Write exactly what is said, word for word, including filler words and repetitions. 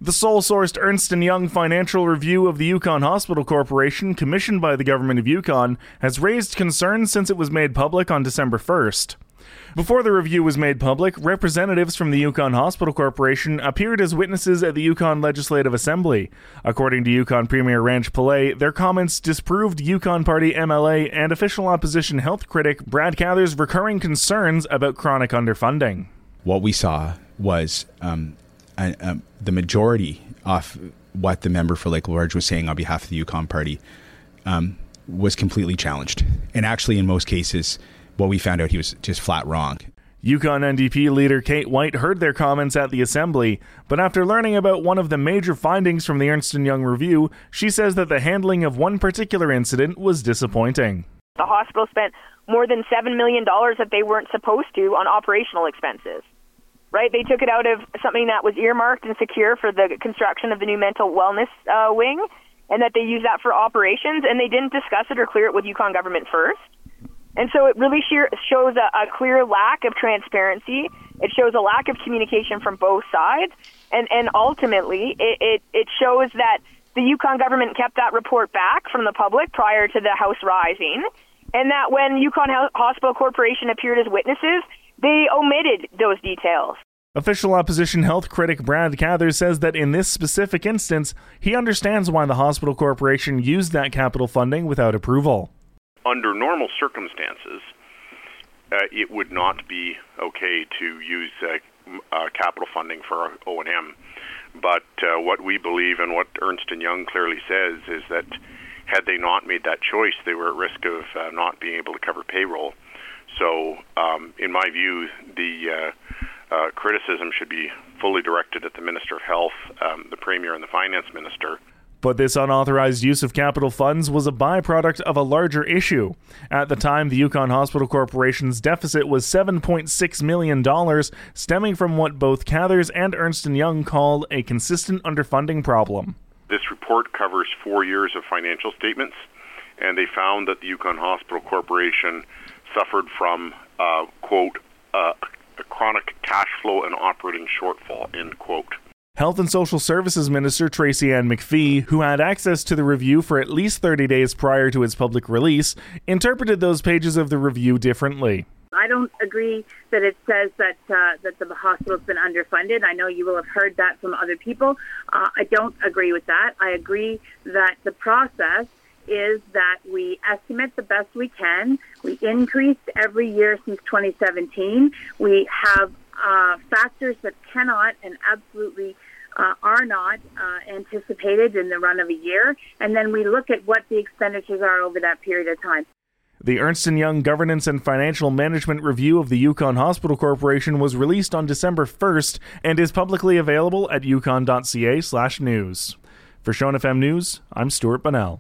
The sole-sourced Ernst and Young financial review of the Yukon Hospital Corporation, commissioned by the Government of Yukon, has raised concerns since it was made public on December first. Before the review was made public, representatives from the Yukon Hospital Corporation appeared as witnesses at the Yukon Legislative Assembly. According to Yukon Premier Ranch Pillay, their comments disproved Yukon Party M L A and official opposition health critic Brad Cather's recurring concerns about chronic underfunding. What we saw was um, a, a, the majority of what the member for Lake Lebarge was saying on behalf of the Yukon Party um, was completely challenged. And actually, in most cases, what we found out, he was just flat wrong. Yukon N D P leader Kate White heard their comments at the Assembly, but after learning about one of the major findings from the Ernst and Young review, she says that the handling of one particular incident was disappointing. The hospital spent more than seven million dollars that they weren't supposed to on operational expenses. Right? They took it out of something that was earmarked and secure for the construction of the new mental wellness uh, wing, and that they used that for operations, and they didn't discuss it or clear it with Yukon government first. And so it really sheer, shows a, a clear lack of transparency. It shows a lack of communication from both sides, and, and ultimately it, it, it shows that the Yukon government kept that report back from the public prior to the House rising, and that when Yukon Hospital Corporation appeared as witnesses, they omitted those details. Official opposition health critic Brad Cather says that in this specific instance, he understands why the hospital corporation used that capital funding without approval. Under normal circumstances, uh, it would not be okay to use uh, uh, capital funding for O and M. But uh, what we believe and what Ernst and Young clearly says is that had they not made that choice, they were at risk of uh, not being able to cover payroll. So, um, in my view, the uh, uh, criticism should be fully directed at the Minister of Health, um, the Premier, and the Finance Minister. But this unauthorized use of capital funds was a byproduct of a larger issue. At the time, the Yukon Hospital Corporation's deficit was seven point six million dollars, stemming from what both Cathers and Ernst and Young called a consistent underfunding problem. This report covers four years of financial statements, and they found that the Yukon Hospital Corporation suffered from, uh, quote, uh, a chronic cash flow and operating shortfall, end quote. Health and Social Services Minister Tracy Ann McPhee, who had access to the review for at least thirty days prior to its public release, interpreted those pages of the review differently. I don't agree that it says that uh, that the hospital's been underfunded. I know you will have heard that from other people. Uh, I don't agree with that. I agree that the process is that we estimate the best we can. We increased every year since twenty seventeen. We have uh, factors that cannot and absolutely uh, are not uh, anticipated in the run of a year, and then we look at what the expenditures are over that period of time. The Ernst and Young Governance and Financial Management Review of the Yukon Hospital Corporation was released on December first and is publicly available at yukon dot c a slash news. For Shone F M News, I'm Stuart Bunnell.